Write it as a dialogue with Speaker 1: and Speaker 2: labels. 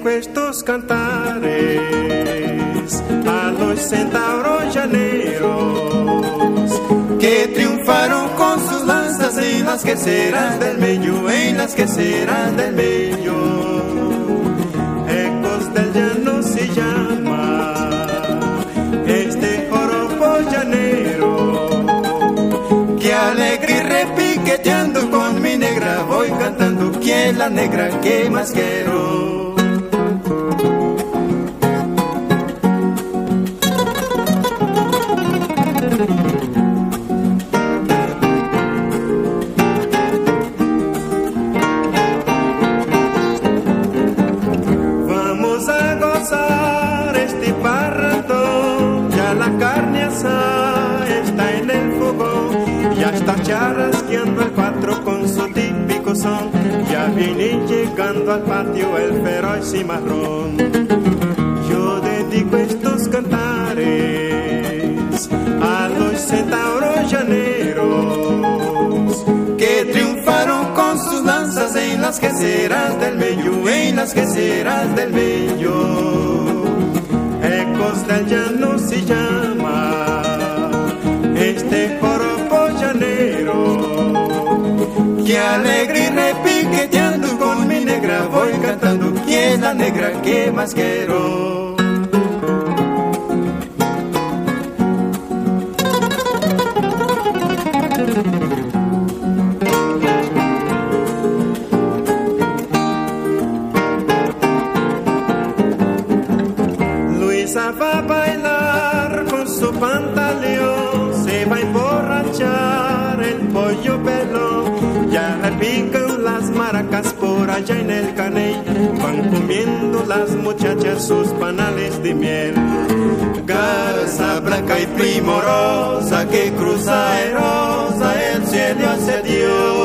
Speaker 1: dedico estos cantares a los centauros llaneros que triunfaron con sus lanzas en las queseras del Mello, en las queseras del Mello. Ecos del llano se llama este joropo llanero, que alegre y repiqueteando con mi negra voy cantando. ¿Quién la negra que más quiero? Vamos a gozar este parrandón, ya la carne asada está en el fogón, ya está charrasqueando el cuatro con su típico son, ya viene llegando al patio el feroz cimarrón. Yo dedico estos cantares a los centauros llaneros que triunfaron con sus lanzas en las queseras del Mello, en las queseras del Mello. Ecos del llano se llama este joropo llanero, que alegre y repiqueteando con mi negra voy cantando. ¿Quién es la negra que más quiero? Luisa va a bailar con su pantaleón, se va a emborrachar el pollo pelón, ya repican las maracas por allá en el caney, van comiendo las muchachas sus panales de miel. Garza blanca y primorosa que cruza erosa el cielo hacia Dios.